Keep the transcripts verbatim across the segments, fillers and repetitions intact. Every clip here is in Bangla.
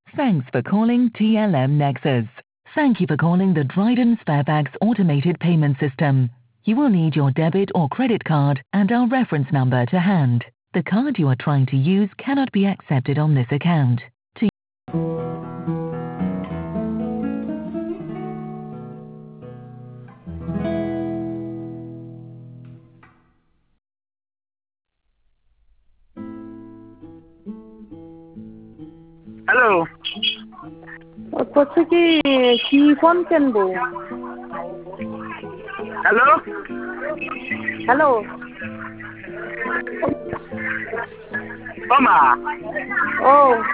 Thanks for calling T L M Nexus. Thank you for calling the Dryden Sparebags automated payment system. You will need your debit or credit card and our reference number to hand. The card you are trying to use cannot be accepted on this account. To hello করছে কি কি ফোন কিনবো? হ্যালো হ্যালো ও মা ও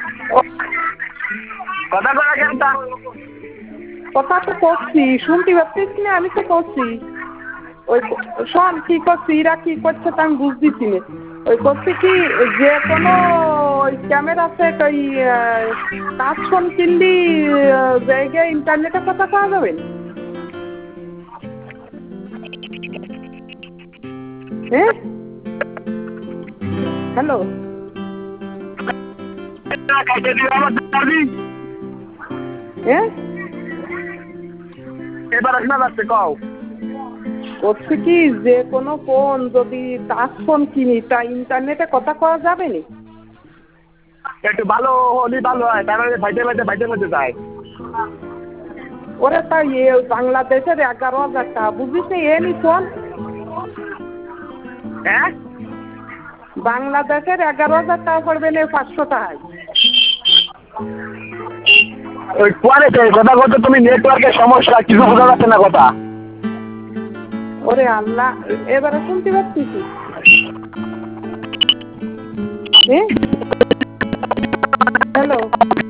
কথা করা কেনটা কথা তো করছি, শুনতে পাচ্ছিস না? আমি তো করছি। ওই শোন কি করছি, এরা কি করছে তা আমি বুঝতেছি না। ওই করছে কি যে কোনো ওই ক্যামেরা আছে ওই টাচ ফোন কিনলি জায়গায় ইন্টারনেটে কথা পাওয়া যাবে। হ্যাঁ হ্যালো হ্যাঁ এবার শোনা যাচ্ছে কও করছে কি যে কোনো ফোন যদি টাচ ফোন কিনি তা ইন্টারনেটে কথা কওয়া যাবে না। একটু ভালো হলে ভালো হয়, তার মানে ভাইটে ভাইটে ভাইটে মধ্যে যায়। ওরে তা ইয়ে বাংলাদেশের এগারো হাজার টাকা বুঝিস না এ নি ফোন। হ্যাঁ বাংলাদেশের এগারো হাজার টাকা পড়বে না পাঁচশো টাকায়। ওই পরে কথা বলতে তুমি নেটওয়ার্কের সমস্যা, কিছু বোঝা যাচ্ছে না কথা। ওরে আল্লাহ, এবারে শুনতে পাচ্ছিস? হ্যাঁ হ্যালো